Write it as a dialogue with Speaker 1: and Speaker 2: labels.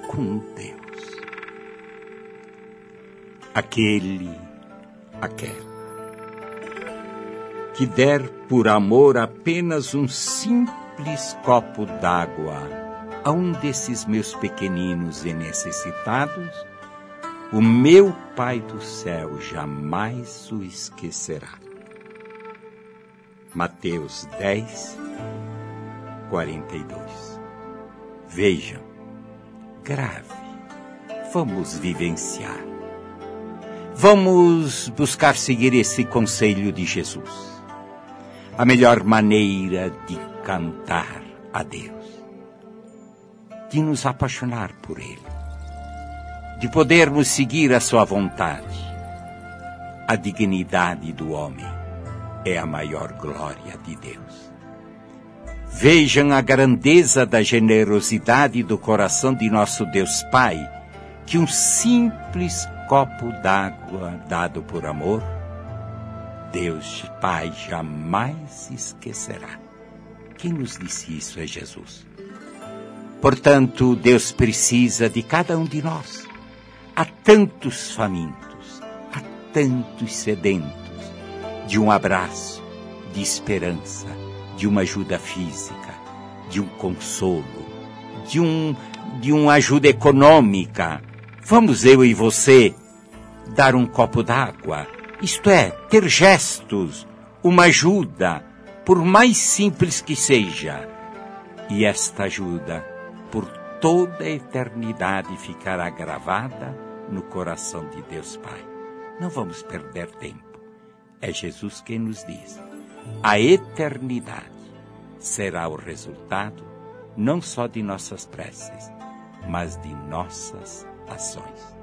Speaker 1: com Deus. Aquela que der por amor apenas um simples copo d'água a um desses meus pequeninos e necessitados, o meu Pai do céu jamais o esquecerá. Mateus 10, 42. Vejam, grave, vamos vivenciar. Vamos buscar seguir esse conselho de Jesus. A melhor maneira de cantar a Deus, de nos apaixonar por Ele, de podermos seguir a sua vontade. A dignidade do homem é a maior glória de Deus. Vejam a grandeza da generosidade do coração de nosso Deus Pai, que um simples copo d'água dado por amor, Deus Pai jamais esquecerá. Quem nos disse isso é Jesus. Portanto, Deus precisa de cada um de nós. Há tantos famintos, há tantos sedentos, de um abraço, de esperança, de uma ajuda física, de um consolo, de uma ajuda econômica. Vamos eu e você dar um copo d'água, isto é, ter gestos, uma ajuda, por mais simples que seja. E esta ajuda, por toda a eternidade, ficará gravada no coração de Deus Pai. Não vamos perder tempo. É Jesus quem nos diz. A eternidade será o resultado não só de nossas preces, mas de nossas ações.